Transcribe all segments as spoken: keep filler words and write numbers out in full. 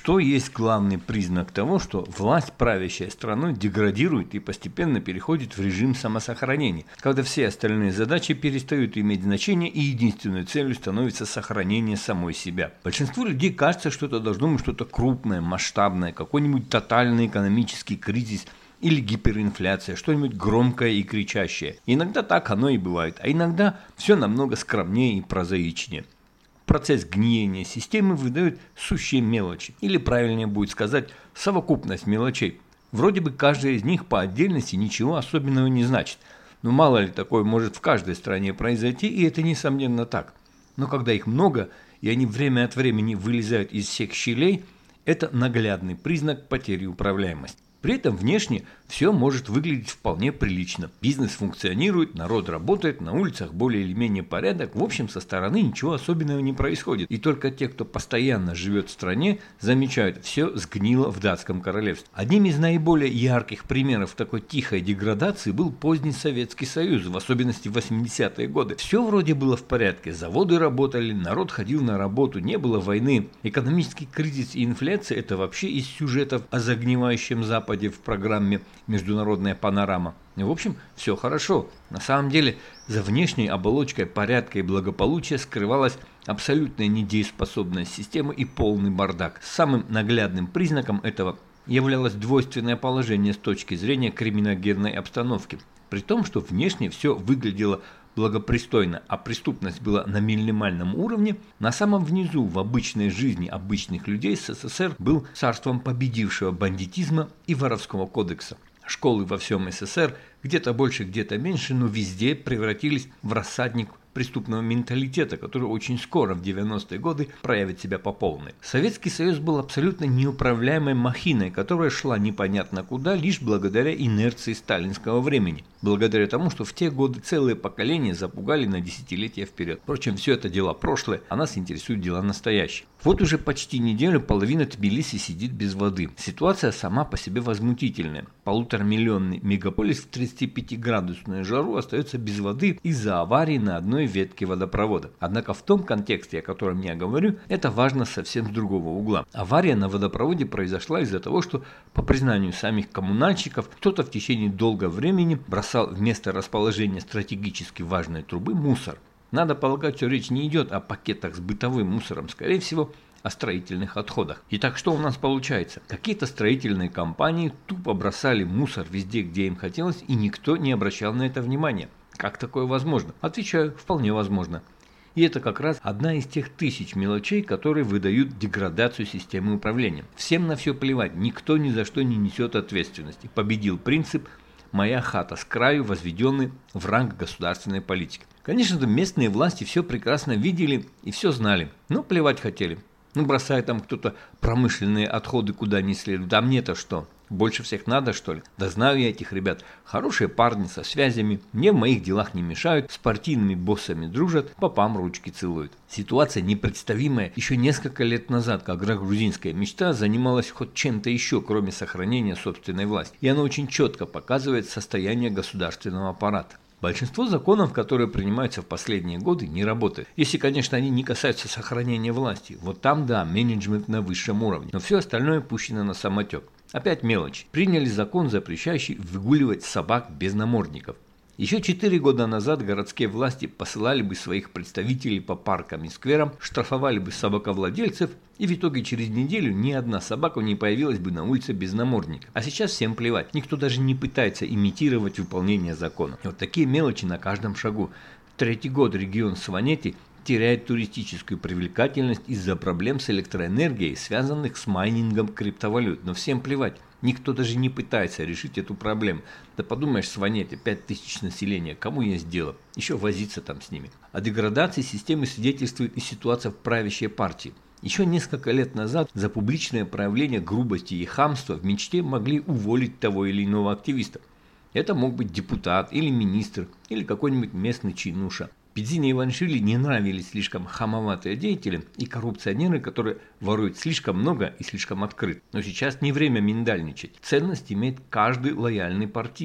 Что есть главный признак того, что власть, правящая страной, деградирует и постепенно переходит в режим самосохранения, когда все остальные задачи перестают иметь значение и единственной целью становится сохранение самой себя. Большинству людей кажется, что это должно быть что-то крупное, масштабное, какой-нибудь тотальный экономический кризис или гиперинфляция, что-нибудь громкое и кричащее. Иногда так оно и бывает, а иногда все намного скромнее и прозаичнее. Процесс гниения системы выдает сущие мелочи, или правильнее будет сказать, совокупность мелочей. Вроде бы каждая из них по отдельности ничего особенного не значит, но мало ли такое может в каждой стране произойти, и это несомненно так. Но когда их много, и они время от времени вылезают из всех щелей, это наглядный признак потери управляемости. При этом внешне все может выглядеть вполне прилично. Бизнес функционирует, народ работает, на улицах более или менее порядок. В общем, со стороны ничего особенного не происходит. И только те, кто постоянно живет в стране, замечают, все сгнило в датском королевстве. Одним из наиболее ярких примеров такой тихой деградации был поздний Советский Союз, в особенности в восьмидесятые годы. Все вроде было в порядке, заводы работали, народ ходил на работу, не было войны. Экономический кризис и инфляция – это вообще из сюжетов о загнивающем Западе в программе «Международная панорама». В общем, все хорошо. На самом деле, за внешней оболочкой порядка и благополучия скрывалась абсолютная недееспособность системы и полный бардак. Самым наглядным признаком этого являлось двойственное положение с точки зрения криминогенной обстановки. При том, что внешне все выглядело благопристойно, а преступность была на минимальном уровне, на самом внизу в обычной жизни обычных людей СССР был царством победившего бандитизма и воровского кодекса. Школы во всем СССР, где-то больше, где-то меньше, но везде превратились в рассадник преступного менталитета, который очень скоро, в девяностые годы, проявит себя по полной. Советский Союз был абсолютно неуправляемой махиной, которая шла непонятно куда, лишь благодаря инерции сталинского времени. Благодаря тому, что в те годы целые поколения запугали на десятилетия вперед. Впрочем, все это дела прошлое, а нас интересуют дела настоящие. Вот уже почти неделю половина Тбилиси сидит без воды. Ситуация сама по себе возмутительная. Полуторамиллионный мегаполис в тридцатипятиградусную жару остается без воды из-за аварии на одной ветке водопровода. Однако в том контексте, о котором я говорю, это важно совсем с другого угла. Авария на водопроводе произошла из-за того, что, по признанию самих коммунальщиков, кто-то в течение долгого времени бросал вместо расположения стратегически важной трубы мусор. Надо полагать, что речь не идет о пакетах с бытовым мусором, скорее всего, о строительных отходах. Итак, что у нас получается? Какие-то строительные компании тупо бросали мусор везде, где им хотелось, и никто не обращал на это внимания. Как такое возможно? Отвечаю, вполне возможно. И это как раз одна из тех тысяч мелочей, которые выдают деградацию системы управления. Всем на все плевать, никто ни за что не несет ответственности. Победил принцип «моя хата с краю», возведенный в ранг государственной политики. Конечно же, местные власти все прекрасно видели и все знали, но плевать хотели. Ну, бросает там кто-то промышленные отходы куда не следует. А мне-то что? Больше всех надо, что ли? Да знаю я этих ребят. Хорошие парни со связями, мне в моих делах не мешают, с партийными боссами дружат, попам ручки целуют. Ситуация непредставимая еще несколько лет назад, когда грузинская мечта занималась хоть чем-то еще, кроме сохранения собственной власти. И она очень четко показывает состояние государственного аппарата. Большинство законов, которые принимаются в последние годы, не работают. Если, конечно, они не касаются сохранения власти. Вот там, да, менеджмент на высшем уровне. Но все остальное пущено на самотек. Опять мелочь. Приняли закон, запрещающий выгуливать собак без намордников. Еще четыре года назад городские власти посылали бы своих представителей по паркам и скверам, штрафовали бы собаковладельцев, и в итоге через неделю ни одна собака не появилась бы на улице без намордника. А сейчас всем плевать, никто даже не пытается имитировать выполнение закона. Вот такие мелочи на каждом шагу. Третий год регион Сванети теряет туристическую привлекательность из-за проблем с электроэнергией, связанных с майнингом криптовалют. Но всем плевать. Никто даже не пытается решить эту проблему. Да подумаешь, Сванете, пять тысяч населения, кому есть дело? Еще возиться там с ними. О деградации системы свидетельствует и ситуация в правящей партии. Еще несколько лет назад за публичное проявление грубости и хамства в мечте могли уволить того или иного активиста. Это мог быть депутат или министр, или какой-нибудь местный чинуша. Педзине Иванишвили не нравились слишком хамоватые деятели и коррупционеры, которые воруют слишком много и слишком открыто. Но сейчас не время миндальничать. Ценность имеет каждый лояльный партиец.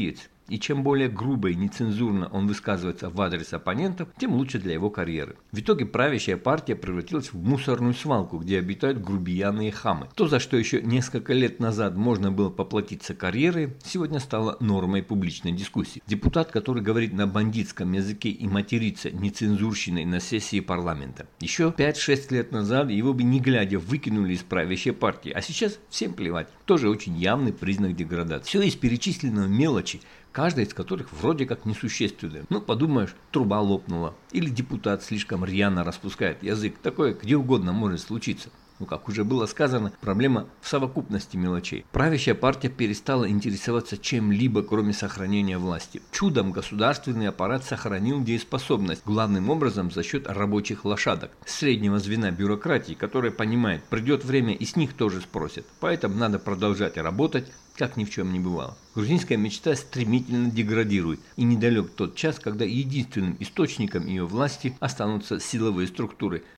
И чем более грубо и нецензурно он высказывается в адрес оппонентов, тем лучше для его карьеры. В итоге правящая партия превратилась в мусорную свалку, где обитают грубияны и хамы. То, за что еще несколько лет назад можно было поплатиться карьерой, сегодня стало нормой публичной дискуссии. Депутат, который говорит на бандитском языке и матерится нецензурщиной на сессии парламента. Еще пять-шесть лет назад его бы не глядя выкинули из правящей партии, а сейчас всем плевать. Тоже очень явный признак деградации. Все из перечисленного мелочи, каждая из которых вроде как несущественная. Ну, подумаешь, труба лопнула. Или депутат слишком рьяно распускает язык. Такое где угодно может случиться. Ну, как уже было сказано, проблема в совокупности мелочей. Правящая партия перестала интересоваться чем-либо, кроме сохранения власти. Чудом государственный аппарат сохранил дееспособность, главным образом за счет рабочих лошадок, среднего звена бюрократии, которая понимает, придет время и с них тоже спросят. Поэтому надо продолжать работать, как ни в чем не бывало. Грузинская мечта стремительно деградирует, и недалек тот час, когда единственным источником ее власти останутся силовые структуры,